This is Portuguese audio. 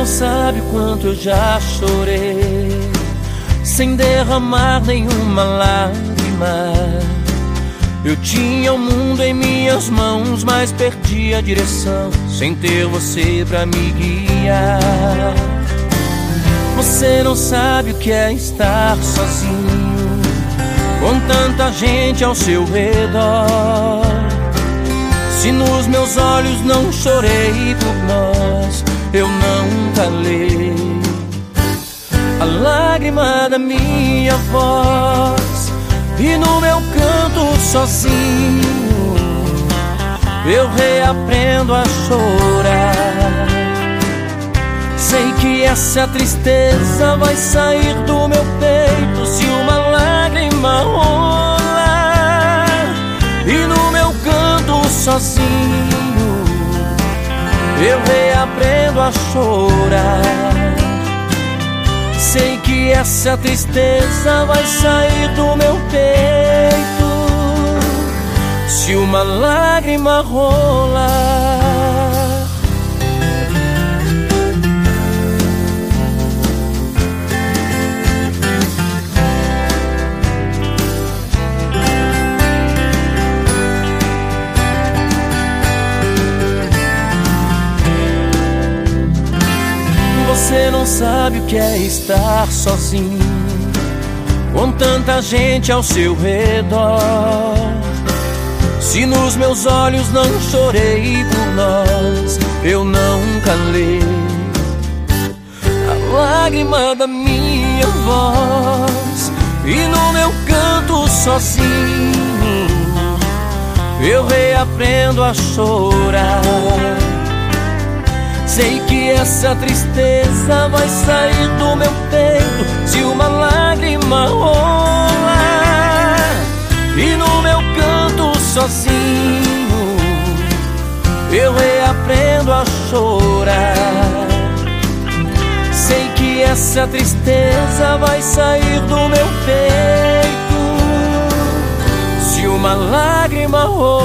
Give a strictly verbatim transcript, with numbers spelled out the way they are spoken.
não sabe o quanto eu já chorei, sem derramar nenhuma lágrima. Eu tinha o mundo em minhas mãos, mas perdi a direção, sem ter você pra me guiar. Você não sabe o que é estar sozinho, com tanta gente ao seu redor. Se nos meus olhos não chorei por nós, eu não calei a lágrima da minha voz. E no meu canto sozinho eu reaprendo a chorar. Sei que essa tristeza vai sair do meu peito se uma lágrima rolar. E no meu canto sozinho eu reaprendo a chorar. Sei que essa tristeza vai sair do meu peito se uma lágrima rolar. Você não sabe o que é estar sozinho, com tanta gente ao seu redor. Se nos meus olhos não chorei por nós, eu não calei a lágrima da minha voz. E no meu canto sozinho eu reaprendo a chorar. Sei que essa tristeza vai sair do meu peito se uma lágrima rolar. E no meu canto sozinho eu reaprendo a chorar. Sei que essa tristeza vai sair do meu peito se uma lágrima rolar.